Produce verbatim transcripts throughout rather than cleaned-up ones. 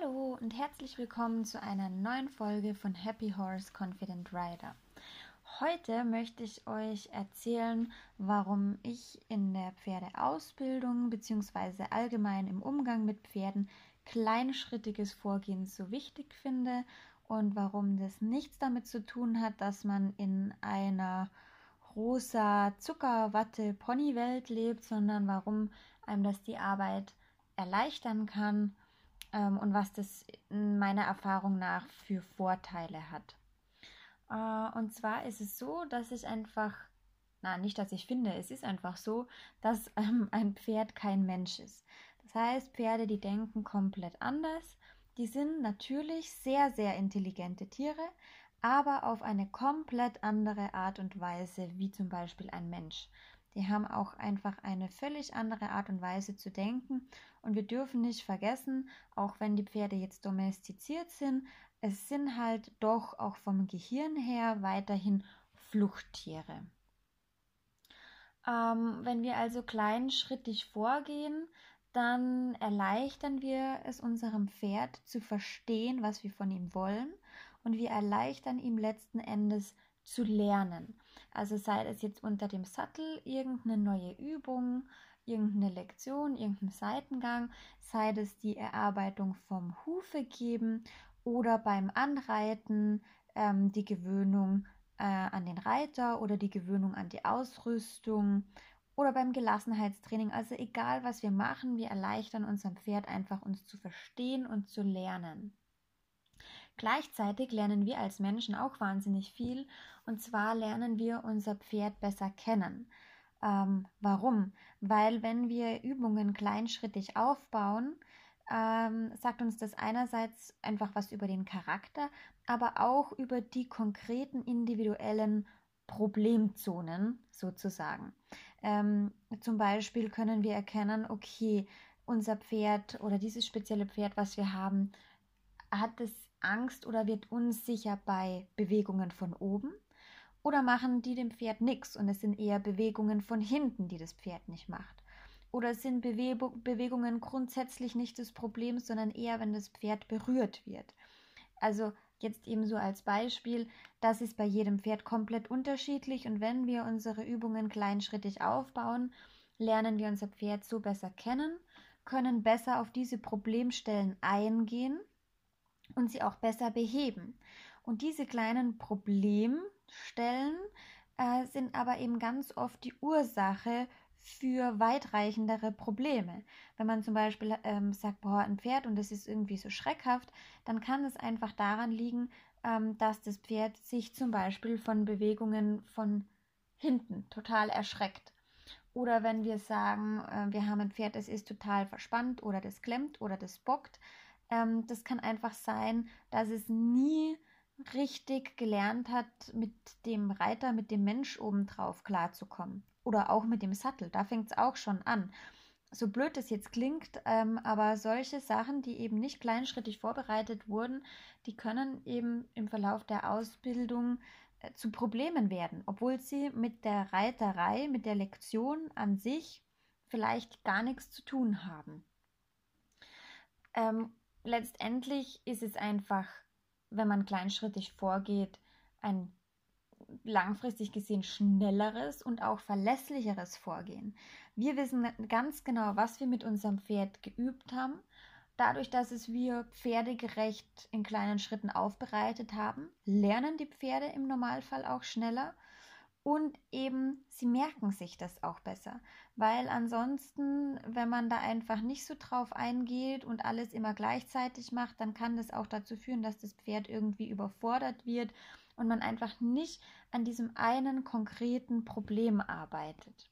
Hallo und herzlich willkommen zu einer neuen Folge von Happy Horse Confident Rider. Heute möchte ich euch erzählen, warum ich in der Pferdeausbildung bzw. allgemein im Umgang mit Pferden kleinschrittiges Vorgehen so wichtig finde und warum das nichts damit zu tun hat, dass man in einer rosa Zuckerwatte-Pony-Welt lebt, sondern warum einem das die Arbeit erleichtern kann ähm, und was das meiner Erfahrung nach für Vorteile hat. Äh, und zwar ist es so, dass ich einfach, na nicht, dass ich finde, es ist einfach so, dass ähm, ein Pferd kein Mensch ist. Das heißt, Pferde, die denken komplett anders. Die sind natürlich sehr, sehr intelligente Tiere, aber auf eine komplett andere Art und Weise, wie zum Beispiel ein Mensch. Die haben auch einfach eine völlig andere Art und Weise zu denken. Und wir dürfen nicht vergessen, auch wenn die Pferde jetzt domestiziert sind, es sind halt doch auch vom Gehirn her weiterhin Fluchttiere. Ähm, wenn wir also kleinschrittig vorgehen, dann erleichtern wir es unserem Pferd zu verstehen, was wir von ihm wollen, und wir erleichtern ihm letzten Endes zu lernen. Also sei es jetzt unter dem Sattel irgendeine neue Übung, irgendeine Lektion, irgendein Seitengang, sei es die Erarbeitung vom Hufe geben oder beim Anreiten ähm, die Gewöhnung äh, an den Reiter oder die Gewöhnung an die Ausrüstung oder beim Gelassenheitstraining. Also egal, was wir machen, wir erleichtern unserem Pferd einfach, uns zu verstehen und zu lernen. Gleichzeitig lernen wir als Menschen auch wahnsinnig viel, und zwar lernen wir unser Pferd besser kennen. Ähm, warum? Weil wenn wir Übungen kleinschrittig aufbauen, ähm, sagt uns das einerseits einfach was über den Charakter, aber auch über die konkreten individuellen Problemzonen sozusagen. Ähm, zum Beispiel können wir erkennen, okay, unser Pferd oder dieses spezielle Pferd, was wir haben, hat es Angst oder wird unsicher bei Bewegungen von oben? Oder machen die dem Pferd nichts und es sind eher Bewegungen von hinten, die das Pferd nicht macht? Oder sind Bewegungen grundsätzlich nicht das Problem, sondern eher, wenn das Pferd berührt wird? Also jetzt eben so als Beispiel, das ist bei jedem Pferd komplett unterschiedlich, und wenn wir unsere Übungen kleinschrittig aufbauen, lernen wir unser Pferd so besser kennen, können besser auf diese Problemstellen eingehen und sie auch besser beheben. Und diese kleinen Problemstellen äh, sind aber eben ganz oft die Ursache für weitreichendere Probleme. Wenn man zum Beispiel ähm, sagt, boah, ein Pferd und das ist irgendwie so schreckhaft, dann kann es einfach daran liegen, ähm, dass das Pferd sich zum Beispiel von Bewegungen von hinten total erschreckt. Oder wenn wir sagen, äh, wir haben ein Pferd, das ist total verspannt oder das klemmt oder das bockt, ähm, das kann einfach sein, dass es nie richtig gelernt hat, mit dem Reiter, mit dem Mensch obendrauf klarzukommen. Oder auch mit dem Sattel, da fängt es auch schon an. So blöd es jetzt klingt, ähm, aber solche Sachen, die eben nicht kleinschrittig vorbereitet wurden, die können eben im Verlauf der Ausbildung äh, zu Problemen werden, obwohl sie mit der Reiterei, mit der Lektion an sich vielleicht gar nichts zu tun haben. Ähm, letztendlich ist es einfach, wenn man kleinschrittig vorgeht, ein langfristig gesehen schnelleres und auch verlässlicheres Vorgehen. Wir wissen ganz genau, was wir mit unserem Pferd geübt haben. Dadurch, dass es wir pferdegerecht in kleinen Schritten aufbereitet haben, lernen die Pferde im Normalfall auch schneller. Und eben, sie merken sich das auch besser, weil ansonsten, wenn man da einfach nicht so drauf eingeht und alles immer gleichzeitig macht, dann kann das auch dazu führen, dass das Pferd irgendwie überfordert wird und man einfach nicht an diesem einen konkreten Problem arbeitet.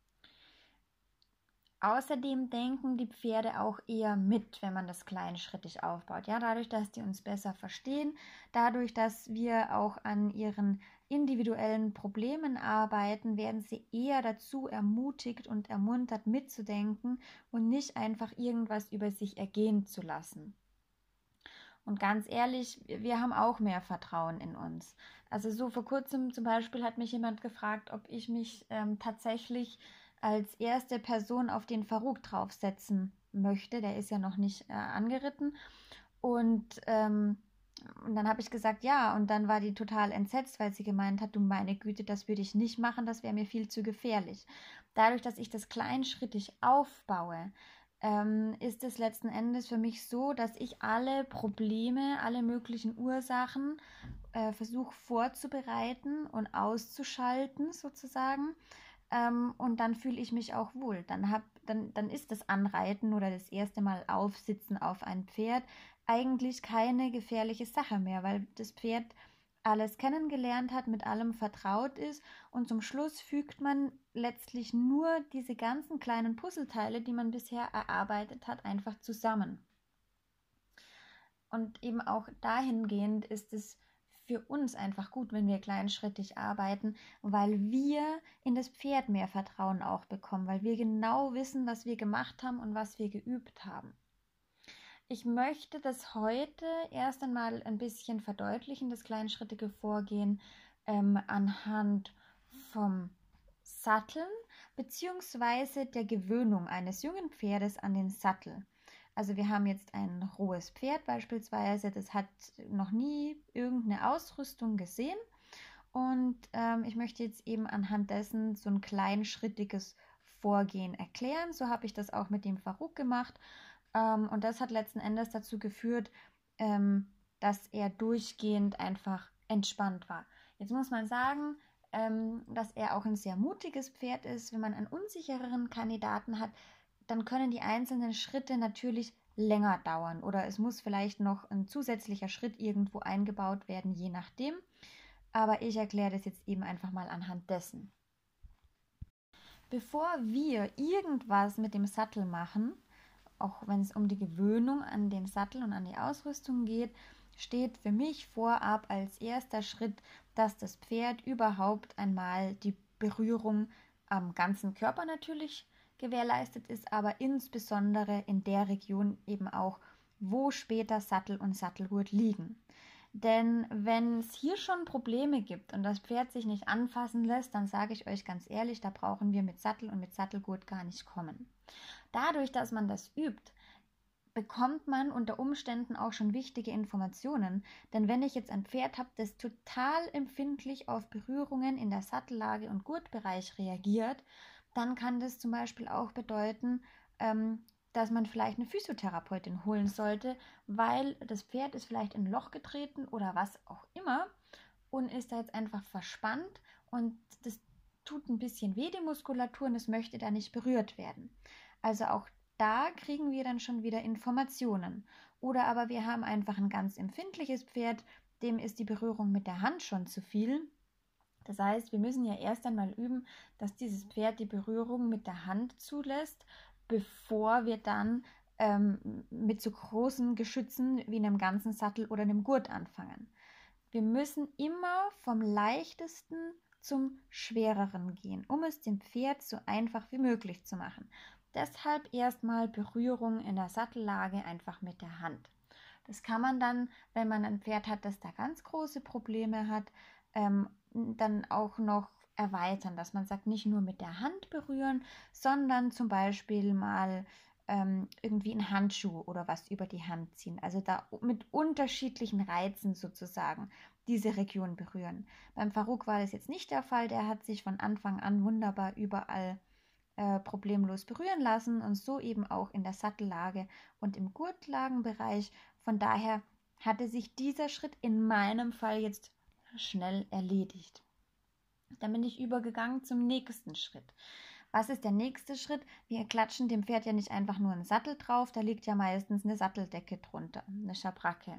Außerdem denken die Pferde auch eher mit, wenn man das kleinschrittig aufbaut. Ja, dadurch, dass die uns besser verstehen, dadurch, dass wir auch an ihren individuellen Problemen arbeiten, werden sie eher dazu ermutigt und ermuntert mitzudenken und nicht einfach irgendwas über sich ergehen zu lassen. Und ganz ehrlich, wir haben auch mehr Vertrauen in uns. Also so vor kurzem zum Beispiel hat mich jemand gefragt, ob ich mich ähm, tatsächlich als erste Person auf den Farouk draufsetzen möchte. Der ist ja noch nicht äh, angeritten. Und, ähm, und dann habe ich gesagt, ja, und dann war die total entsetzt, weil sie gemeint hat, du meine Güte, das würde ich nicht machen, das wäre mir viel zu gefährlich. Dadurch, dass ich das kleinschrittig aufbaue, ähm, ist es letzten Endes für mich so, dass ich alle Probleme, alle möglichen Ursachen äh, versuche vorzubereiten und auszuschalten sozusagen. Ähm, und dann fühle ich mich auch wohl. Dann, hab, dann, dann ist das Anreiten oder das erste Mal Aufsitzen auf ein Pferd eigentlich keine gefährliche Sache mehr, weil das Pferd alles kennengelernt hat, mit allem vertraut ist und zum Schluss fügt man letztlich nur diese ganzen kleinen Puzzleteile, die man bisher erarbeitet hat, einfach zusammen. Und eben auch dahingehend ist es für uns einfach gut, wenn wir kleinschrittig arbeiten, weil wir in das Pferd mehr Vertrauen auch bekommen, weil wir genau wissen, was wir gemacht haben und was wir geübt haben. Ich möchte das heute erst einmal ein bisschen verdeutlichen, das kleinschrittige Vorgehen ähm, anhand vom Satteln bzw. der Gewöhnung eines jungen Pferdes an den Sattel. Also wir haben jetzt ein rohes Pferd beispielsweise, das hat noch nie irgendeine Ausrüstung gesehen und ähm, ich möchte jetzt eben anhand dessen so ein kleinschrittiges Vorgehen erklären. So habe ich das auch mit dem Faruk gemacht. Ähm, und das hat letzten Endes dazu geführt, ähm, dass er durchgehend einfach entspannt war. Jetzt muss man sagen, ähm, dass er auch ein sehr mutiges Pferd ist. Wenn man einen unsichereren Kandidaten hat, dann können die einzelnen Schritte natürlich länger dauern oder es muss vielleicht noch ein zusätzlicher Schritt irgendwo eingebaut werden, je nachdem. Aber ich erkläre das jetzt eben einfach mal anhand dessen. Bevor wir irgendwas mit dem Sattel machen, auch wenn es um die Gewöhnung an den Sattel und an die Ausrüstung geht, steht für mich vorab als erster Schritt, dass das Pferd überhaupt einmal die Berührung am ganzen Körper natürlich gewährleistet ist, aber insbesondere in der Region eben auch, wo später Sattel und Sattelgurt liegen. Denn wenn es hier schon Probleme gibt und das Pferd sich nicht anfassen lässt, dann sage ich euch ganz ehrlich, da brauchen wir mit Sattel und mit Sattelgurt gar nicht kommen. Dadurch, dass man das übt, bekommt man unter Umständen auch schon wichtige Informationen. Denn wenn ich jetzt ein Pferd habe, das total empfindlich auf Berührungen in der Sattellage und Gurtbereich reagiert, dann kann das zum Beispiel auch bedeuten, ähm, dass man vielleicht eine Physiotherapeutin holen sollte, weil das Pferd ist vielleicht in ein Loch getreten oder was auch immer und ist da jetzt einfach verspannt und das tut ein bisschen weh, die Muskulatur, und es möchte da nicht berührt werden. Also auch da kriegen wir dann schon wieder Informationen. Oder aber wir haben einfach ein ganz empfindliches Pferd, dem ist die Berührung mit der Hand schon zu viel. Das heißt, wir müssen ja erst einmal üben, dass dieses Pferd die Berührung mit der Hand zulässt, bevor wir dann ähm, mit so großen Geschützen wie einem ganzen Sattel oder einem Gurt anfangen. Wir müssen immer vom leichtesten zum schwereren gehen, um es dem Pferd so einfach wie möglich zu machen. Deshalb erstmal Berührung in der Sattellage einfach mit der Hand. Das kann man dann, wenn man ein Pferd hat, das da ganz große Probleme hat, ähm, dann auch noch erweitern, dass man sagt, nicht nur mit der Hand berühren, sondern zum Beispiel mal ähm, irgendwie einen Handschuh oder was über die Hand ziehen. Also da mit unterschiedlichen Reizen sozusagen diese Region berühren. Beim Faruk war das jetzt nicht der Fall. Der hat sich von Anfang an wunderbar überall äh, problemlos berühren lassen und so eben auch in der Sattellage und im Gurtlagenbereich. Von daher hatte sich dieser Schritt in meinem Fall jetzt schnell erledigt. Dann bin ich übergegangen zum nächsten Schritt. Was ist der nächste Schritt? Wir klatschen dem Pferd ja nicht einfach nur einen Sattel drauf, da liegt ja meistens eine Satteldecke drunter, eine Schabracke.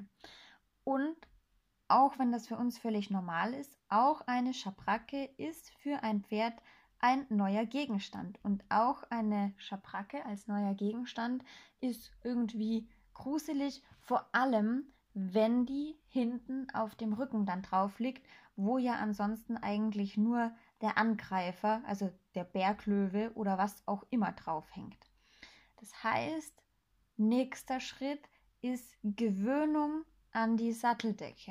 Und auch wenn das für uns völlig normal ist, auch eine Schabracke ist für ein Pferd ein neuer Gegenstand. Und auch eine Schabracke als neuer Gegenstand ist irgendwie gruselig, vor allem wenn die hinten auf dem Rücken dann drauf liegt, wo ja ansonsten eigentlich nur der Angreifer, also der Berglöwe oder was auch immer drauf hängt. Das heißt, nächster Schritt ist Gewöhnung an die Satteldecke.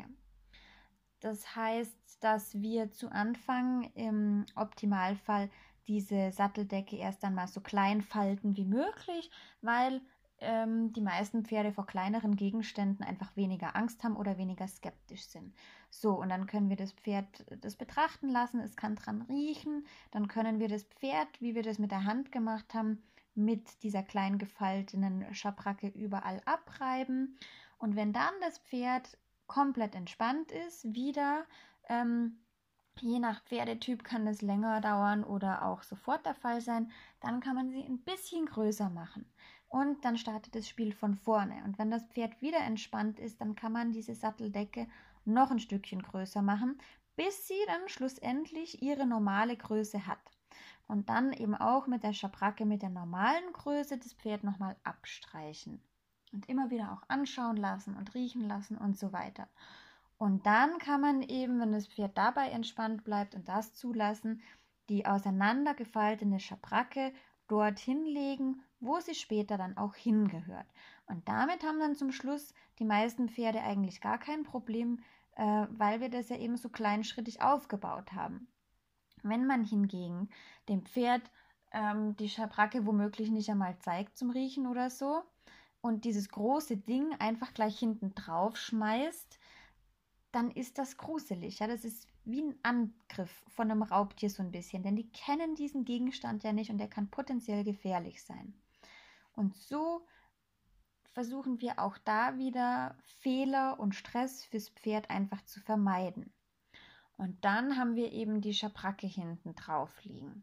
Das heißt, dass wir zu Anfang im Optimalfall diese Satteldecke erst einmal so klein falten wie möglich, weil ähm, die meisten Pferde vor kleineren Gegenständen einfach weniger Angst haben oder weniger skeptisch sind. So, und dann können wir das Pferd das betrachten lassen, es kann dran riechen, dann können wir das Pferd, wie wir das mit der Hand gemacht haben, mit dieser klein gefalteten Schabracke überall abreiben. Und wenn dann das Pferd komplett entspannt ist, wieder, ähm, je nach Pferdetyp kann es länger dauern oder auch sofort der Fall sein, dann kann man sie ein bisschen größer machen. Und dann startet das Spiel von vorne. Und wenn das Pferd wieder entspannt ist, dann kann man diese Satteldecke noch ein Stückchen größer machen, bis sie dann schlussendlich ihre normale Größe hat. Und dann eben auch mit der Schabracke mit der normalen Größe das Pferd nochmal abstreichen. Und immer wieder auch anschauen lassen und riechen lassen und so weiter. Und dann kann man eben, wenn das Pferd dabei entspannt bleibt und das zulassen, die auseinandergefaltete Schabracke dorthin legen, wo sie später dann auch hingehört. Und damit haben dann zum Schluss die meisten Pferde eigentlich gar kein Problem, äh, weil wir das ja eben so kleinschrittig aufgebaut haben. Wenn man hingegen dem Pferd ähm, die Schabracke womöglich nicht einmal zeigt zum Riechen oder so und dieses große Ding einfach gleich hinten drauf schmeißt, dann ist das gruselig. Ja? Das ist wie ein Angriff von einem Raubtier so ein bisschen, denn die kennen diesen Gegenstand ja nicht und der kann potenziell gefährlich sein. Und so versuchen wir auch da wieder Fehler und Stress fürs Pferd einfach zu vermeiden. Und dann haben wir eben die Schabracke hinten drauf liegen.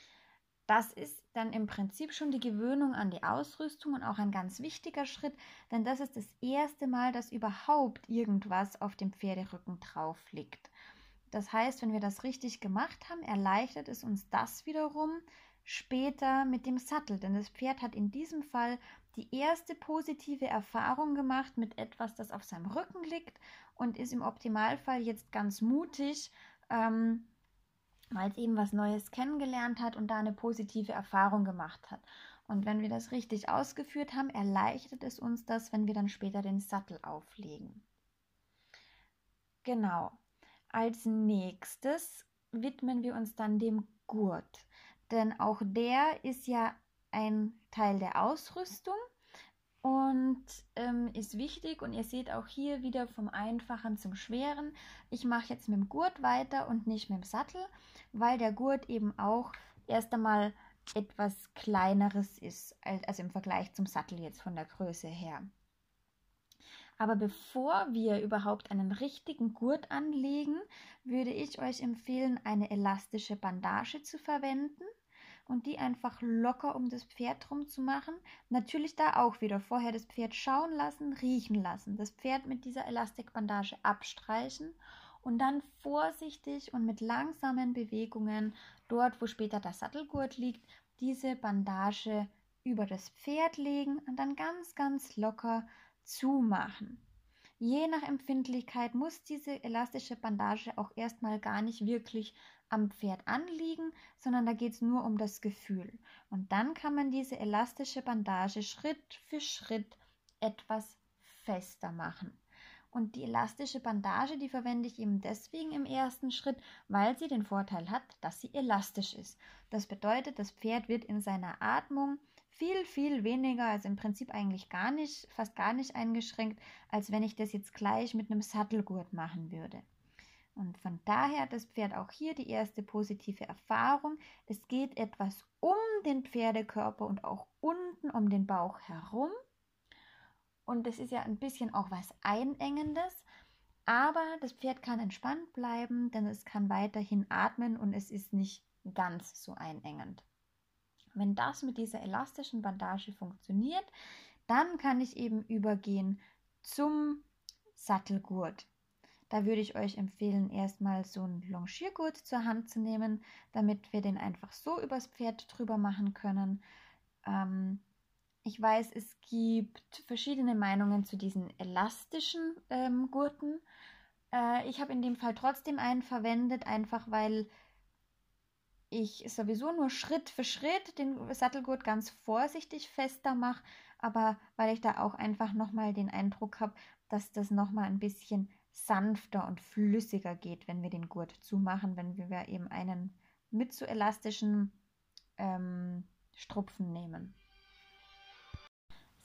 Das ist dann im Prinzip schon die Gewöhnung an die Ausrüstung und auch ein ganz wichtiger Schritt, denn das ist das erste Mal, dass überhaupt irgendwas auf dem Pferderücken drauf liegt. Das heißt, wenn wir das richtig gemacht haben, erleichtert es uns das wiederum später mit dem Sattel, denn das Pferd hat in diesem Fall die erste positive Erfahrung gemacht mit etwas, das auf seinem Rücken liegt und ist im Optimalfall jetzt ganz mutig, ähm, weil es eben was Neues kennengelernt hat und da eine positive Erfahrung gemacht hat. Und wenn wir das richtig ausgeführt haben, erleichtert es uns das, wenn wir dann später den Sattel auflegen. Genau. Als nächstes widmen wir uns dann dem Gurt, denn auch der ist ja ein Teil der Ausrüstung und ähm, ist wichtig, und ihr seht auch hier wieder vom Einfachen zum Schweren. Ich mache jetzt mit dem Gurt weiter und nicht mit dem Sattel, weil der Gurt eben auch erst einmal etwas Kleineres ist, also im Vergleich zum Sattel jetzt von der Größe her. Aber bevor wir überhaupt einen richtigen Gurt anlegen, würde ich euch empfehlen, eine elastische Bandage zu verwenden und die einfach locker um das Pferd drum zu machen. Natürlich da auch wieder vorher das Pferd schauen lassen, riechen lassen, das Pferd mit dieser Elastikbandage abstreichen und dann vorsichtig und mit langsamen Bewegungen dort, wo später der Sattelgurt liegt, diese Bandage über das Pferd legen und dann ganz, ganz locker zumachen. Je nach Empfindlichkeit muss diese elastische Bandage auch erstmal gar nicht wirklich am Pferd anliegen, sondern da geht es nur um das Gefühl. Und dann kann man diese elastische Bandage Schritt für Schritt etwas fester machen. Und die elastische Bandage, die verwende ich eben deswegen im ersten Schritt, weil sie den Vorteil hat, dass sie elastisch ist. Das bedeutet, das Pferd wird in seiner Atmung viel, viel weniger, also im Prinzip eigentlich gar nicht, fast gar nicht eingeschränkt, als wenn ich das jetzt gleich mit einem Sattelgurt machen würde. Und von daher hat das Pferd auch hier die erste positive Erfahrung. Es geht etwas um den Pferdekörper und auch unten um den Bauch herum. Und das ist ja ein bisschen auch was Einengendes, aber das Pferd kann entspannt bleiben, denn es kann weiterhin atmen und es ist nicht ganz so einengend. Wenn das mit dieser elastischen Bandage funktioniert, dann kann ich eben übergehen zum Sattelgurt. Da würde ich euch empfehlen, erstmal so einen Longiergurt zur Hand zu nehmen, damit wir den einfach so übers Pferd drüber machen können. Ähm, ich weiß, es gibt verschiedene Meinungen zu diesen elastischen ähm, Gurten. Äh, ich habe in dem Fall trotzdem einen verwendet, einfach weil ich sowieso nur Schritt für Schritt den Sattelgurt ganz vorsichtig fester mache, aber weil ich da auch einfach nochmal den Eindruck habe, dass das nochmal ein bisschen sanfter und flüssiger geht, wenn wir den Gurt zumachen, wenn wir eben einen mit so elastischen ähm, Strupfen nehmen.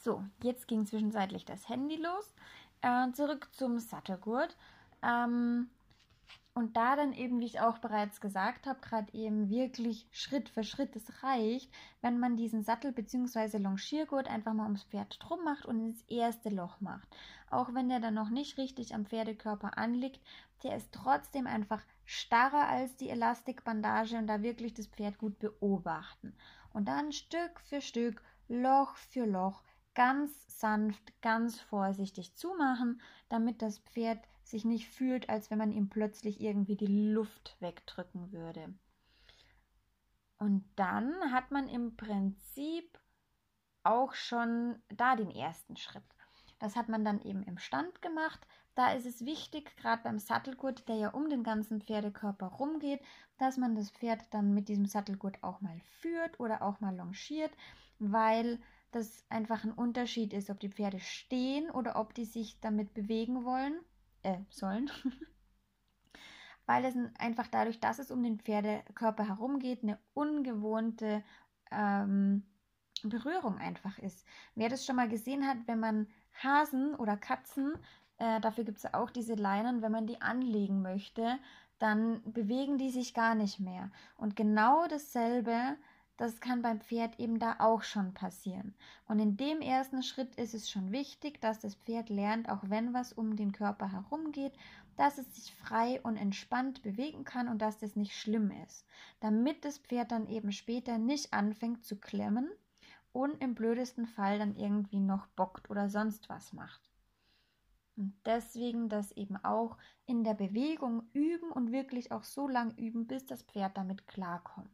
So, jetzt ging zwischenzeitlich das Handy los. Äh, zurück zum Sattelgurt. Ähm, und da dann eben, wie ich auch bereits gesagt habe, gerade eben wirklich Schritt für Schritt, es reicht, wenn man diesen Sattel bzw. Longiergurt einfach mal ums Pferd drum macht und ins erste Loch macht. Auch wenn der dann noch nicht richtig am Pferdekörper anliegt, der ist trotzdem einfach starrer als die Elastikbandage und da wirklich das Pferd gut beobachten. Und dann Stück für Stück, Loch für Loch, ganz sanft, ganz vorsichtig zumachen, damit das Pferd sich nicht fühlt, als wenn man ihm plötzlich irgendwie die Luft wegdrücken würde. Und dann hat man im Prinzip auch schon da den ersten Schritt. Das hat man dann eben im Stand gemacht. Da ist es wichtig, gerade beim Sattelgurt, der ja um den ganzen Pferdekörper rumgeht, dass man das Pferd dann mit diesem Sattelgurt auch mal führt oder auch mal longiert, weil das einfach ein Unterschied ist, ob die Pferde stehen oder ob die sich damit bewegen wollen, äh, sollen. Weil es einfach dadurch, dass es um den Pferdekörper herumgeht, eine ungewohnte ähm, Berührung einfach ist. Wer das schon mal gesehen hat, wenn man Hasen oder Katzen, äh, dafür gibt es ja auch diese Leinen, wenn man die anlegen möchte, dann bewegen die sich gar nicht mehr. Und genau dasselbe, das kann beim Pferd eben da auch schon passieren. Und in dem ersten Schritt ist es schon wichtig, dass das Pferd lernt, auch wenn was um den Körper herumgeht, dass es sich frei und entspannt bewegen kann und dass das nicht schlimm ist. Damit das Pferd dann eben später nicht anfängt zu klemmen und im blödesten Fall dann irgendwie noch bockt oder sonst was macht. Und deswegen das eben auch in der Bewegung üben und wirklich auch so lang üben, bis das Pferd damit klarkommt.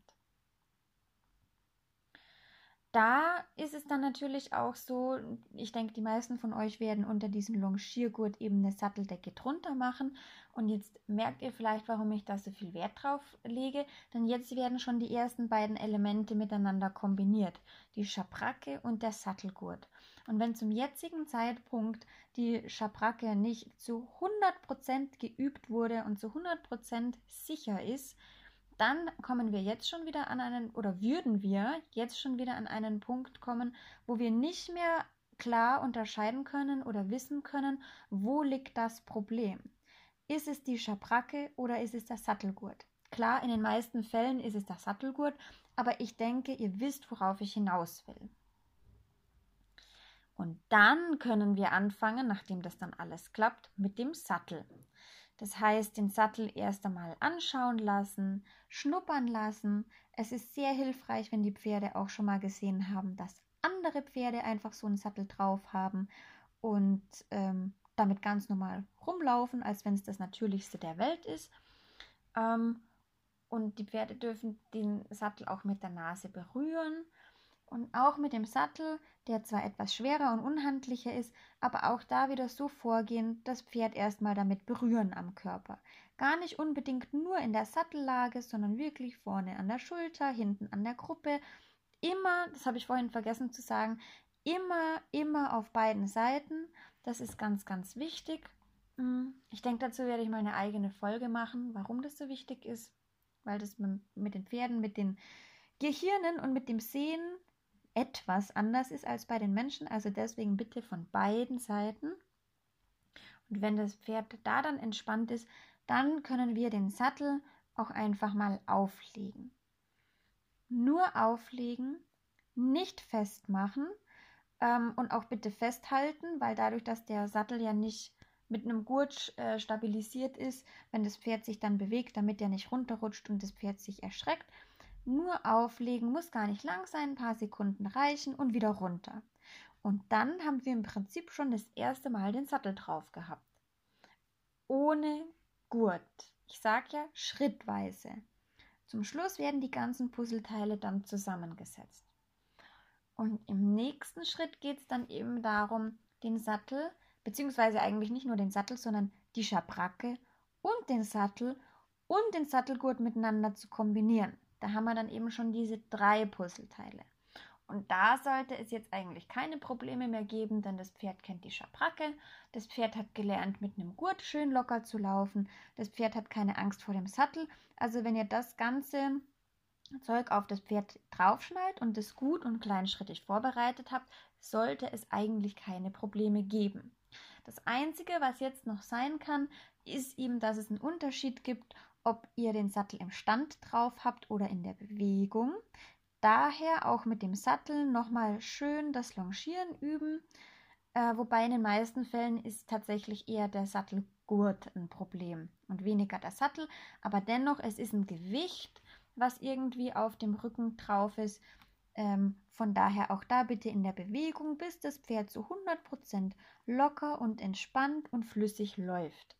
Da ist es dann natürlich auch so, ich denke, die meisten von euch werden unter diesem Longiergurt eben eine Satteldecke drunter machen. Und jetzt merkt ihr vielleicht, warum ich da so viel Wert drauf lege. Denn jetzt werden schon die ersten beiden Elemente miteinander kombiniert. Die Schabracke und der Sattelgurt. Und wenn zum jetzigen Zeitpunkt die Schabracke nicht zu hundert Prozent geübt wurde und zu hundert Prozent sicher ist, dann kommen wir jetzt schon wieder an einen, oder würden wir jetzt schon wieder an einen Punkt kommen, wo wir nicht mehr klar unterscheiden können oder wissen können, wo liegt das Problem. Ist es die Schabracke oder ist es der Sattelgurt? Klar, in den meisten Fällen ist es der Sattelgurt, aber ich denke, ihr wisst, worauf ich hinaus will. Und dann können wir anfangen, nachdem das dann alles klappt, mit dem Sattel. Das heißt, den Sattel erst einmal anschauen lassen, schnuppern lassen. Es ist sehr hilfreich, wenn die Pferde auch schon mal gesehen haben, dass andere Pferde einfach so einen Sattel drauf haben und ähm, damit ganz normal rumlaufen, als wenn es das Natürlichste der Welt ist. Ähm, und die Pferde dürfen den Sattel auch mit der Nase berühren. Und auch mit dem Sattel, der zwar etwas schwerer und unhandlicher ist, aber auch da wieder so vorgehen, das Pferd erstmal damit berühren am Körper. Gar nicht unbedingt nur in der Sattellage, sondern wirklich vorne an der Schulter, hinten an der Gruppe. Immer, das habe ich vorhin vergessen zu sagen, immer, immer auf beiden Seiten. Das ist ganz, ganz wichtig. Ich denke, dazu werde ich mal eine eigene Folge machen, warum das so wichtig ist, weil das mit den Pferden, mit den Gehirnen und mit dem Sehen etwas anders ist als bei den Menschen, also deswegen bitte von beiden Seiten. Und wenn das Pferd da dann entspannt ist, dann können wir den Sattel auch einfach mal auflegen. Nur auflegen, nicht festmachen ähm, und auch bitte festhalten, weil dadurch, dass der Sattel ja nicht mit einem Gurt äh, stabilisiert ist, wenn das Pferd sich dann bewegt, damit der nicht runterrutscht und das Pferd sich erschreckt, nur auflegen, muss gar nicht lang sein, ein paar Sekunden reichen und wieder runter. Und dann haben wir im Prinzip schon das erste Mal den Sattel drauf gehabt. Ohne Gurt. Ich sage ja schrittweise. Zum Schluss werden die ganzen Puzzleteile dann zusammengesetzt. Und im nächsten Schritt geht es dann eben darum, den Sattel, beziehungsweise eigentlich nicht nur den Sattel, sondern die Schabracke und den Sattel und den Sattelgurt miteinander zu kombinieren. Da haben wir dann eben schon diese drei Puzzleteile. Und da sollte es jetzt eigentlich keine Probleme mehr geben, denn das Pferd kennt die Schabracke, das Pferd hat gelernt, mit einem Gurt schön locker zu laufen, das Pferd hat keine Angst vor dem Sattel. Also wenn ihr das Ganze Zeug auf das Pferd draufschnallt und es gut und kleinschrittig vorbereitet habt, sollte es eigentlich keine Probleme geben. Das Einzige, was jetzt noch sein kann, ist eben, dass es einen Unterschied gibt, ob ihr den Sattel im Stand drauf habt oder in der Bewegung. Daher auch mit dem Sattel nochmal schön das Longieren üben, äh, wobei in den meisten Fällen ist tatsächlich eher der Sattelgurt ein Problem und weniger der Sattel, aber dennoch, es ist ein Gewicht, was irgendwie auf dem Rücken drauf ist. Ähm, von daher auch da bitte in der Bewegung, bis das Pferd zu hundert Prozent locker und entspannt und flüssig läuft.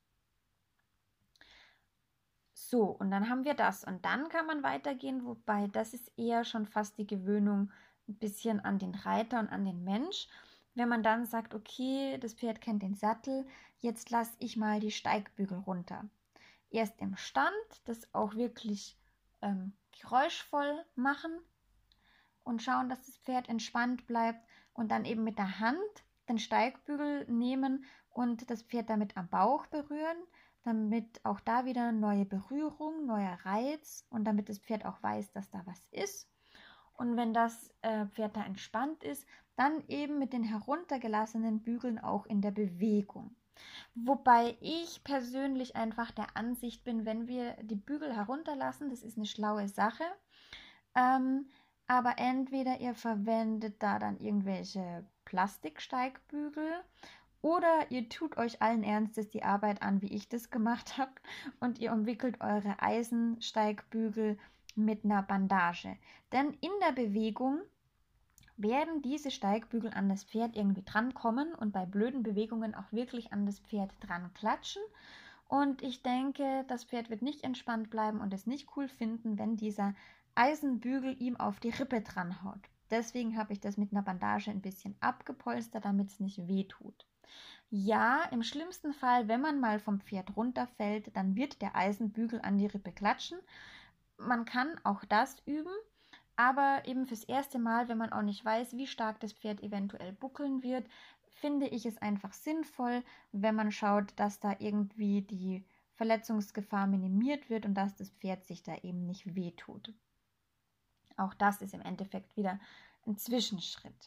So, und dann haben wir das. Und dann kann man weitergehen, wobei das ist eher schon fast die Gewöhnung ein bisschen an den Reiter und an den Mensch. Wenn man dann sagt, okay, das Pferd kennt den Sattel, jetzt lasse ich mal die Steigbügel runter. Erst im Stand, das auch wirklich ähm, geräuschvoll machen und schauen, dass das Pferd entspannt bleibt und dann eben mit der Hand den Steigbügel nehmen und das Pferd damit am Bauch berühren, damit auch da wieder neue Berührung, neuer Reiz und damit das Pferd auch weiß, dass da was ist. Und wenn das äh, Pferd da entspannt ist, dann eben mit den heruntergelassenen Bügeln auch in der Bewegung. Wobei ich persönlich einfach der Ansicht bin, wenn wir die Bügel herunterlassen, das ist eine schlaue Sache, ähm, aber entweder ihr verwendet da dann irgendwelche Plastiksteigbügel oder ihr tut euch allen Ernstes die Arbeit an, wie ich das gemacht habe, und ihr umwickelt eure Eisensteigbügel mit einer Bandage. Denn in der Bewegung werden diese Steigbügel an das Pferd irgendwie drankommen und bei blöden Bewegungen auch wirklich an das Pferd dran klatschen. Und ich denke, das Pferd wird nicht entspannt bleiben und es nicht cool finden, wenn dieser Eisenbügel ihm auf die Rippe dranhaut. Deswegen habe ich das mit einer Bandage ein bisschen abgepolstert, damit es nicht weh tut. Ja, im schlimmsten Fall, wenn man mal vom Pferd runterfällt, dann wird der Eisenbügel an die Rippe klatschen. Man kann auch das üben, aber eben fürs erste Mal, wenn man auch nicht weiß, wie stark das Pferd eventuell buckeln wird, finde ich es einfach sinnvoll, wenn man schaut, dass da irgendwie die Verletzungsgefahr minimiert wird und dass das Pferd sich da eben nicht wehtut. Auch das ist im Endeffekt wieder ein Zwischenschritt.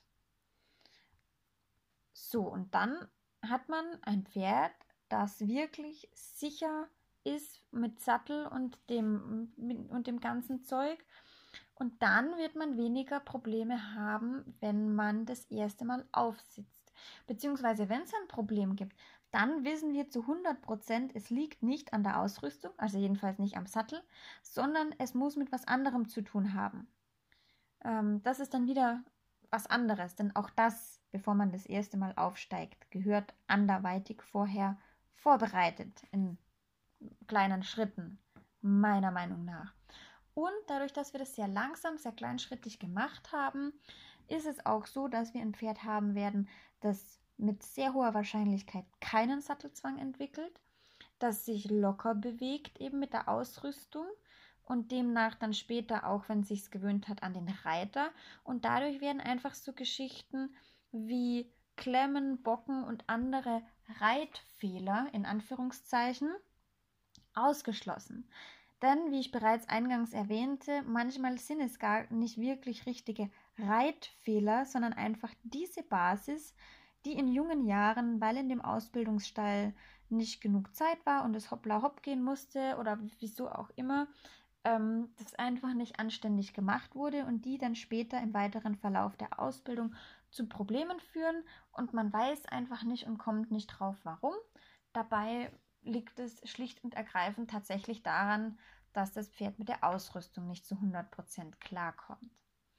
So, und dann hat man ein Pferd, das wirklich sicher ist mit Sattel und dem, und dem ganzen Zeug. Und dann wird man weniger Probleme haben, wenn man das erste Mal aufsitzt. Beziehungsweise, wenn es ein Problem gibt, dann wissen wir zu hundert Prozent, es liegt nicht an der Ausrüstung, also jedenfalls nicht am Sattel, sondern es muss mit was anderem zu tun haben. Ähm, das ist dann wieder was anderes, denn auch das, bevor man das erste Mal aufsteigt, gehört anderweitig vorher vorbereitet in kleinen Schritten, meiner Meinung nach. Und dadurch, dass wir das sehr langsam, sehr kleinschrittig gemacht haben, ist es auch so, dass wir ein Pferd haben werden, das mit sehr hoher Wahrscheinlichkeit keinen Sattelzwang entwickelt, das sich locker bewegt, eben mit der Ausrüstung und demnach dann später auch, wenn es sich gewöhnt hat, an den Reiter. Und dadurch werden einfach so Geschichten wie Klemmen, Bocken und andere Reitfehler in Anführungszeichen ausgeschlossen. Denn, wie ich bereits eingangs erwähnte, manchmal sind es gar nicht wirklich richtige Reitfehler, sondern einfach diese Basis, die in jungen Jahren, weil in dem Ausbildungsstall nicht genug Zeit war und es hoppla hopp gehen musste oder wieso auch immer, ähm, das einfach nicht anständig gemacht wurde und die dann später im weiteren Verlauf der Ausbildung zu Problemen führen und man weiß einfach nicht und kommt nicht drauf, warum. Dabei liegt es schlicht und ergreifend tatsächlich daran, dass das Pferd mit der Ausrüstung nicht zu hundert Prozent klarkommt.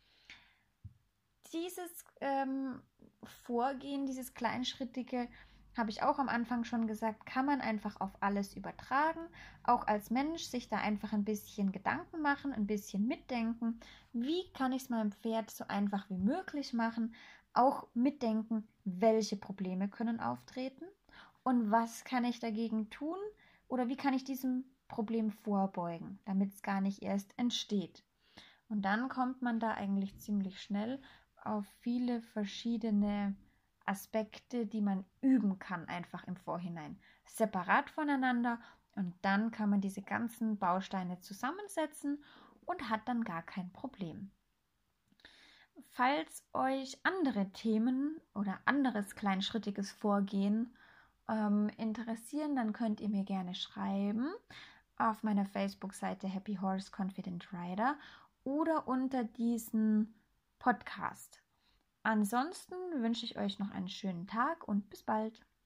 Dieses ähm, Vorgehen, dieses kleinschrittige, habe ich auch am Anfang schon gesagt, kann man einfach auf alles übertragen. Auch als Mensch sich da einfach ein bisschen Gedanken machen, ein bisschen mitdenken. Wie kann ich es meinem Pferd so einfach wie möglich machen? Auch mitdenken, welche Probleme können auftreten und was kann ich dagegen tun oder wie kann ich diesem Problem vorbeugen, damit es gar nicht erst entsteht. Und dann kommt man da eigentlich ziemlich schnell auf viele verschiedene Aspekte, die man üben kann, einfach im Vorhinein, separat voneinander. Und dann kann man diese ganzen Bausteine zusammensetzen und hat dann gar kein Problem. Falls euch andere Themen oder anderes kleinschrittiges Vorgehen ähm, interessieren, dann könnt ihr mir gerne schreiben auf meiner Facebook-Seite Happy Horse Confident Rider oder unter diesen Podcast. Ansonsten wünsche ich euch noch einen schönen Tag und bis bald.